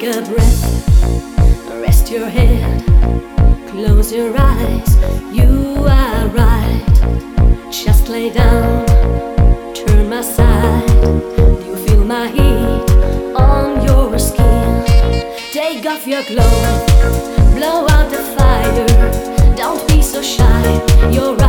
a breath, rest your head, close your eyes. You are right. Just lay down, turn my side. You feel my heat on your skin. Take off your clothes, blow out the fire. Don't be so shy. You're right.